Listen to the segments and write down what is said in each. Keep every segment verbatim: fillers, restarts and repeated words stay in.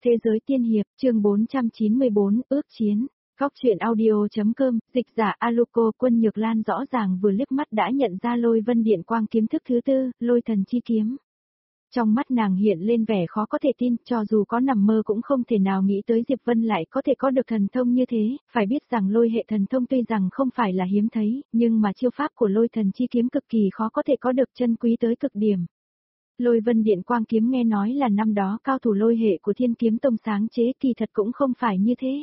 Thế giới tiên hiệp, chương bốn trăm chín mươi bốn, ước chiến. Góc truyện audio.com, dịch giả Aluko. Quân Nhược Lan rõ ràng vừa liếc mắt đã nhận ra Lôi Vân Điện Quang kiếm thức thứ tư, Lôi Thần Chi Kiếm. Trong mắt nàng hiện lên vẻ khó có thể tin, cho dù có nằm mơ cũng không thể nào nghĩ tới Diệp Vân lại có thể có được thần thông như thế, phải biết rằng lôi hệ thần thông tuy rằng không phải là hiếm thấy, nhưng mà chiêu pháp của Lôi Thần Chi Kiếm cực kỳ khó có thể có được, chân quý tới cực điểm. Lôi Vân Điện Quang kiếm nghe nói là năm đó cao thủ lôi hệ của Thiên Kiếm Tông sáng chế, kỳ thật cũng không phải như thế.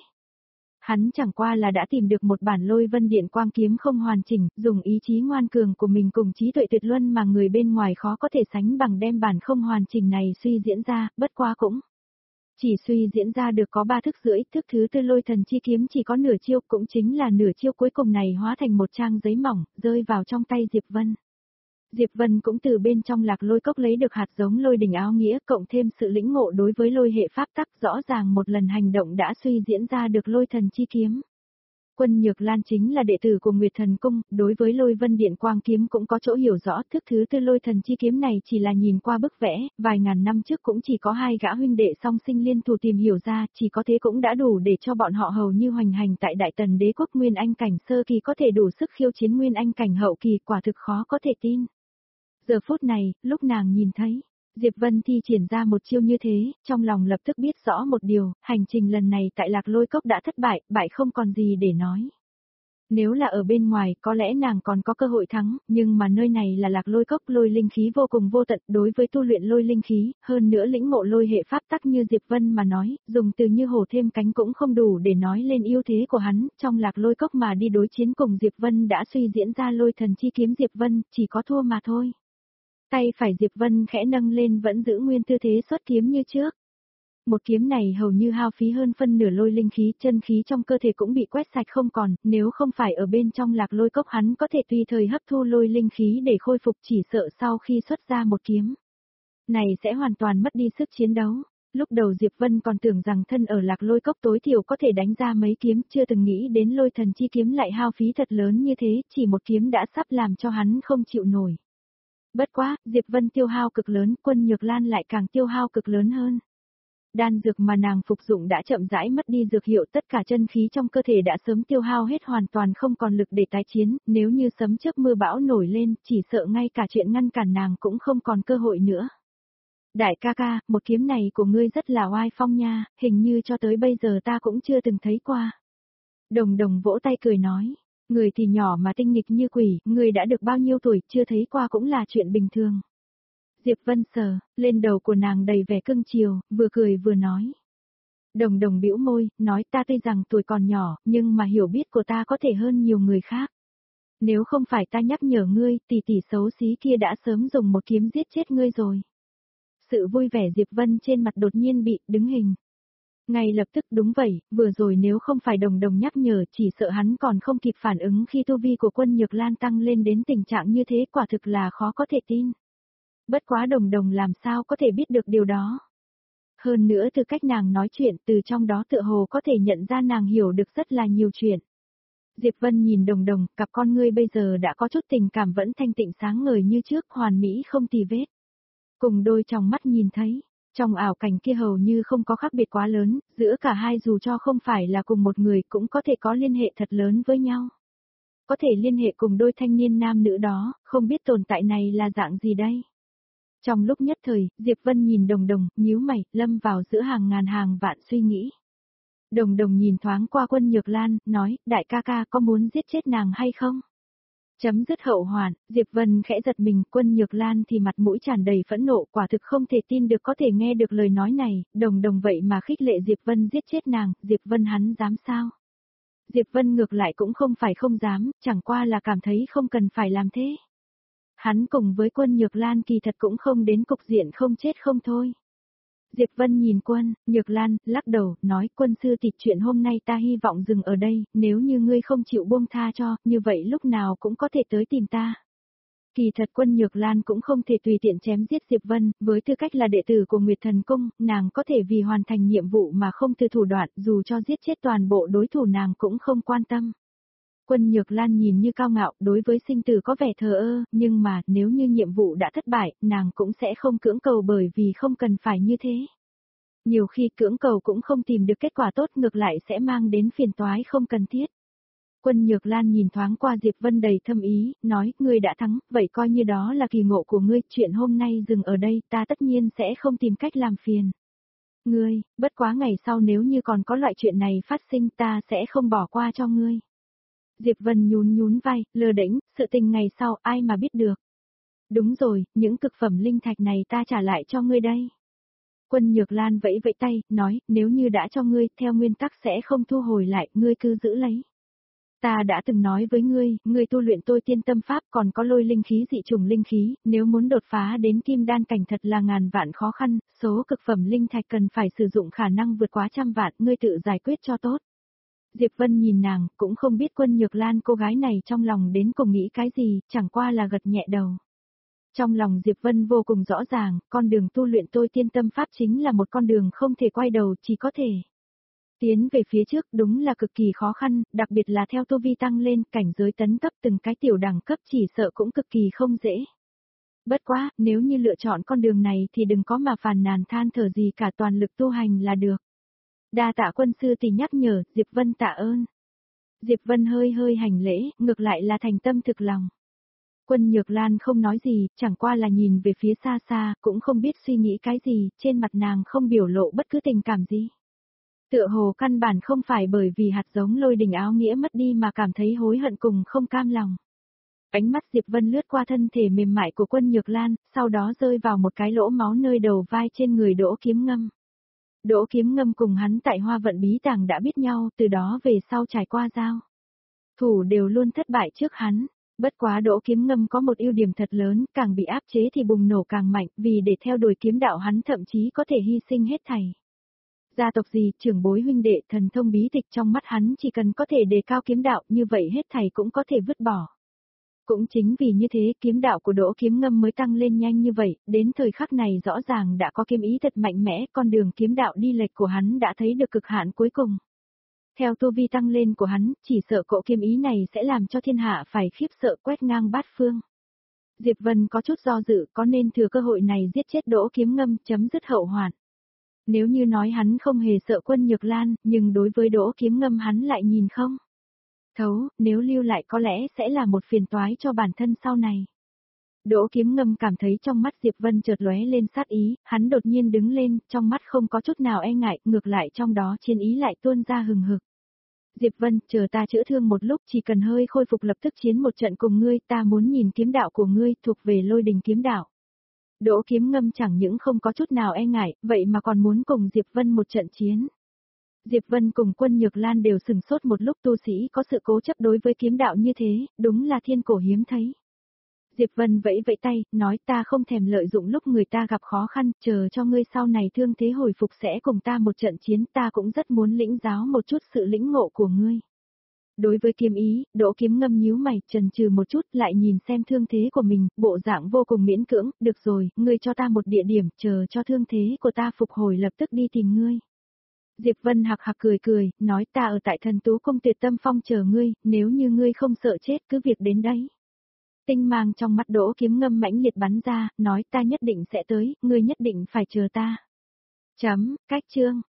Hắn chẳng qua là đã tìm được một bản Lôi Vân Điện Quang kiếm không hoàn chỉnh, dùng ý chí ngoan cường của mình cùng trí tuệ tuyệt luân mà người bên ngoài khó có thể sánh bằng, đem bản không hoàn chỉnh này suy diễn ra, bất quá cũng chỉ suy diễn ra được có ba thức rưỡi, thức thứ tư Lôi Thần Chi Kiếm chỉ có nửa chiêu, cũng chính là nửa chiêu cuối cùng này hóa thành một trang giấy mỏng, rơi vào trong tay Diệp Vân. Diệp Vân cũng từ bên trong Lạc Lôi Cốc lấy được hạt giống lôi đình áo nghĩa, cộng thêm sự lĩnh ngộ đối với lôi hệ pháp tắc, rõ ràng một lần hành động đã suy diễn ra được Lôi Thần Chi Kiếm. Quân Nhược Lan chính là đệ tử của Nguyệt Thần Cung, đối với Lôi Vân Điện Quang kiếm cũng có chỗ hiểu rõ, thức thứ tư Lôi Thần Chi Kiếm này chỉ là nhìn qua bức vẽ, vài ngàn năm trước cũng chỉ có hai gã huynh đệ song sinh liên thủ tìm hiểu ra, chỉ có thế cũng đã đủ để cho bọn họ hầu như hoành hành tại Đại Tần Đế quốc. Nguyên Anh cảnh sơ kỳ có thể đủ sức khiêu chiến Nguyên Anh cảnh hậu kỳ, quả thực khó có thể tin. Giờ phút này, lúc nàng nhìn thấy Diệp Vân thi triển ra một chiêu như thế, trong lòng lập tức biết rõ một điều, hành trình lần này tại Lạc Lôi Cốc đã thất bại, bại không còn gì để nói. Nếu là ở bên ngoài, có lẽ nàng còn có cơ hội thắng, nhưng mà nơi này là Lạc Lôi Cốc, lôi linh khí vô cùng vô tận, đối với tu luyện lôi linh khí, hơn nữa lĩnh ngộ lôi hệ pháp tắc như Diệp Vân mà nói, dùng từ như hổ thêm cánh cũng không đủ để nói lên ưu thế của hắn, trong Lạc Lôi Cốc mà đi đối chiến cùng Diệp Vân đã suy diễn ra Lôi Thần Chi Kiếm, Diệp Vân chỉ có thua mà thôi. Tay phải Diệp Vân khẽ nâng lên, vẫn giữ nguyên tư thế xuất kiếm như trước. Một kiếm này hầu như hao phí hơn phân nửa lôi linh khí, chân khí trong cơ thể cũng bị quét sạch không còn, nếu không phải ở bên trong Lạc Lôi Cốc hắn có thể tùy thời hấp thu lôi linh khí để khôi phục, chỉ sợ sau khi xuất ra một kiếm này sẽ hoàn toàn mất đi sức chiến đấu. Lúc đầu Diệp Vân còn tưởng rằng thân ở Lạc Lôi Cốc tối thiểu có thể đánh ra mấy kiếm, chưa từng nghĩ đến Lôi Thần Chi Kiếm lại hao phí thật lớn như thế, chỉ một kiếm đã sắp làm cho hắn không chịu nổi. Bất quá, Diệp Vân tiêu hao cực lớn, Quân Nhược Lan lại càng tiêu hao cực lớn hơn. Đan dược mà nàng phục dụng đã chậm rãi mất đi dược hiệu, tất cả chân khí trong cơ thể đã sớm tiêu hao hết, hoàn toàn không còn lực để tái chiến, nếu như sấm chớp mưa bão nổi lên, chỉ sợ ngay cả chuyện ngăn cản nàng cũng không còn cơ hội nữa. Đại ca ca, một kiếm này của ngươi rất là oai phong nha, hình như cho tới bây giờ ta cũng chưa từng thấy qua. Đồng Đồng vỗ tay cười nói. Người thì nhỏ mà tinh nghịch như quỷ, người đã được bao nhiêu tuổi, chưa thấy qua cũng là chuyện bình thường. Diệp Vân sờ lên đầu của nàng đầy vẻ cưng chiều, vừa cười vừa nói. Đồng Đồng bĩu môi, nói ta tuy rằng tuổi còn nhỏ, nhưng mà hiểu biết của ta có thể hơn nhiều người khác. Nếu không phải ta nhắc nhở ngươi, tỷ tỷ xấu xí kia đã sớm dùng một kiếm giết chết ngươi rồi. Sự vui vẻ Diệp Vân trên mặt đột nhiên bị đứng hình. Ngay lập tức, đúng vậy, vừa rồi nếu không phải Đồng Đồng nhắc nhở, chỉ sợ hắn còn không kịp phản ứng khi tu vi của Quân Nhược Lan tăng lên đến tình trạng như thế, quả thực là khó có thể tin. Bất quá Đồng Đồng làm sao có thể biết được điều đó. Hơn nữa từ cách nàng nói chuyện, từ trong đó tựa hồ có thể nhận ra nàng hiểu được rất là nhiều chuyện. Diệp Vân nhìn Đồng Đồng, cặp con ngươi bây giờ đã có chút tình cảm, vẫn thanh tịnh sáng ngời như trước, hoàn mỹ không tì vết. Cùng đôi trong mắt nhìn thấy. Trong ảo cảnh kia hầu như không có khác biệt quá lớn, giữa cả hai dù cho không phải là cùng một người cũng có thể có liên hệ thật lớn với nhau. Có thể liên hệ cùng đôi thanh niên nam nữ đó, không biết tồn tại này là dạng gì đây. Trong lúc nhất thời, Diệp Vân nhìn Đồng Đồng, nhíu mày, lâm vào giữa hàng ngàn hàng vạn suy nghĩ. Đồng Đồng nhìn thoáng qua Quân Nhược Lan, nói, đại ca ca có muốn giết chết nàng hay không? Chấm dứt hậu hoạn, Diệp Vân khẽ giật mình, Quân Nhược Lan thì mặt mũi tràn đầy phẫn nộ, quả thực không thể tin được có thể nghe được lời nói này, Đồng Đồng vậy mà khích lệ Diệp Vân giết chết nàng, Diệp Vân hắn dám sao? Diệp Vân ngược lại cũng không phải không dám, chẳng qua là cảm thấy không cần phải làm thế. Hắn cùng với Quân Nhược Lan kỳ thật cũng không đến cục diện không chết không thôi. Diệp Vân nhìn Quân Nhược Lan, lắc đầu, nói, Quân sư tỷ, chuyện hôm nay ta hy vọng dừng ở đây, nếu như ngươi không chịu buông tha cho, như vậy lúc nào cũng có thể tới tìm ta. Kỳ thật Quân Nhược Lan cũng không thể tùy tiện chém giết Diệp Vân, với tư cách là đệ tử của Nguyệt Thần Cung, nàng có thể vì hoàn thành nhiệm vụ mà không từ thủ đoạn, dù cho giết chết toàn bộ đối thủ nàng cũng không quan tâm. Quân Nhược Lan nhìn như cao ngạo, đối với sinh tử có vẻ thờ ơ, nhưng mà nếu như nhiệm vụ đã thất bại, nàng cũng sẽ không cưỡng cầu bởi vì không cần phải như thế. Nhiều khi cưỡng cầu cũng không tìm được kết quả tốt, ngược lại sẽ mang đến phiền toái không cần thiết. Quân Nhược Lan nhìn thoáng qua Diệp Vân đầy thâm ý, nói, ngươi đã thắng, vậy coi như đó là kỳ ngộ của ngươi, chuyện hôm nay dừng ở đây, ta tất nhiên sẽ không tìm cách làm phiền ngươi, bất quá ngày sau nếu như còn có loại chuyện này phát sinh ta sẽ không bỏ qua cho ngươi. Diệp Vân nhún nhún vai, lơ đễnh, sự tình ngày sau ai mà biết được. Đúng rồi, những cực phẩm linh thạch này ta trả lại cho ngươi đây. Quân Nhược Lan vẫy vẫy tay, nói, nếu như đã cho ngươi, theo nguyên tắc sẽ không thu hồi lại, ngươi cứ giữ lấy. Ta đã từng nói với ngươi, ngươi tu luyện tôi tiên tâm pháp còn có lôi linh khí dị trùng linh khí, nếu muốn đột phá đến kim đan cảnh thật là ngàn vạn khó khăn, số cực phẩm linh thạch cần phải sử dụng khả năng vượt quá trăm vạn, ngươi tự giải quyết cho tốt. Diệp Vân nhìn nàng, cũng không biết Quân Nhược Lan cô gái này trong lòng đến cùng nghĩ cái gì, chẳng qua là gật nhẹ đầu. Trong lòng Diệp Vân vô cùng rõ ràng, con đường tu luyện tôi tiên tâm pháp chính là một con đường không thể quay đầu, chỉ có thể tiến về phía trước, đúng là cực kỳ khó khăn, đặc biệt là theo tu vi tăng lên, cảnh giới tấn cấp từng cái tiểu đẳng cấp chỉ sợ cũng cực kỳ không dễ. Bất quá, nếu như lựa chọn con đường này thì đừng có mà phàn nàn than thở gì cả, toàn lực tu hành là được. Đa tạ quân sư tỷ nhắc nhở, Diệp Vân tạ ơn. Diệp Vân hơi hơi hành lễ, ngược lại là thành tâm thực lòng. Quân Nhược Lan không nói gì, chẳng qua là nhìn về phía xa xa, cũng không biết suy nghĩ cái gì, trên mặt nàng không biểu lộ bất cứ tình cảm gì. Tựa hồ căn bản không phải bởi vì hạt giống lôi đình áo nghĩa mất đi mà cảm thấy hối hận cùng không cam lòng. Ánh mắt Diệp Vân lướt qua thân thể mềm mại của Quân Nhược Lan, sau đó rơi vào một cái lỗ máu nơi đầu vai trên người Đỗ Kiếm Ngâm. Đỗ Kiếm Ngâm cùng hắn tại Hoa Vận Bí Tàng đã biết nhau, từ đó về sau trải qua giao thủ đều luôn thất bại trước hắn. Bất quá Đỗ Kiếm Ngâm có một ưu điểm thật lớn, càng bị áp chế thì bùng nổ càng mạnh, vì để theo đuổi kiếm đạo hắn thậm chí có thể hy sinh hết thảy. Gia tộc gì, trưởng bối huynh đệ, thần thông bí tịch trong mắt hắn chỉ cần có thể đề cao kiếm đạo, như vậy hết thảy cũng có thể vứt bỏ. Cũng chính vì như thế, kiếm đạo của Đỗ Kiếm Ngâm mới tăng lên nhanh như vậy, đến thời khắc này rõ ràng đã có kiếm ý thật mạnh mẽ, con đường kiếm đạo đi lệch của hắn đã thấy được cực hạn cuối cùng. Theo tu vi tăng lên của hắn, chỉ sợ cỗ kiếm ý này sẽ làm cho thiên hạ phải khiếp sợ quét ngang bát phương. Diệp Vân có chút do dự, có nên thừa cơ hội này giết chết Đỗ Kiếm Ngâm, chấm dứt hậu hoạn. Nếu như nói hắn không hề sợ Quân Nhược Lan, nhưng đối với Đỗ Kiếm Ngâm hắn lại nhìn không thấu, nếu lưu lại có lẽ sẽ là một phiền toái cho bản thân sau này. Đỗ Kiếm Ngâm cảm thấy trong mắt Diệp Vân chợt lóe lên sát ý, hắn đột nhiên đứng lên, trong mắt không có chút nào e ngại, ngược lại trong đó chiến ý lại tuôn ra hừng hực. Diệp Vân, chờ ta chữa thương một lúc, chỉ cần hơi khôi phục lập tức chiến một trận cùng ngươi, ta muốn nhìn kiếm đạo của ngươi, thuộc về lôi đình kiếm đạo. Đỗ Kiếm Ngâm chẳng những không có chút nào e ngại, vậy mà còn muốn cùng Diệp Vân một trận chiến. Diệp Vân cùng Quân Nhược Lan đều sừng sốt một lúc, tu sĩ có sự cố chấp đối với kiếm đạo như thế, đúng là thiên cổ hiếm thấy. Diệp Vân vẫy vẫy tay, nói ta không thèm lợi dụng lúc người ta gặp khó khăn, chờ cho ngươi sau này thương thế hồi phục sẽ cùng ta một trận chiến, ta cũng rất muốn lĩnh giáo một chút sự lĩnh ngộ của ngươi. Đối với kiếm ý, Đỗ Kiếm Ngâm nhíu mày, chần chừ một chút, lại nhìn xem thương thế của mình, bộ dạng vô cùng miễn cưỡng, được rồi, ngươi cho ta một địa điểm, chờ cho thương thế của ta phục hồi lập tức đi tìm ngươi. Diệp Vân hạc hạc cười cười, nói ta ở tại Thần Tú Cung Tuyệt Tâm Phong chờ ngươi, nếu như ngươi không sợ chết cứ việc đến đấy. Tinh mang trong mắt Đỗ Kiếm Ngâm mãnh liệt bắn ra, nói ta nhất định sẽ tới, ngươi nhất định phải chờ ta. Chấm, cách chương.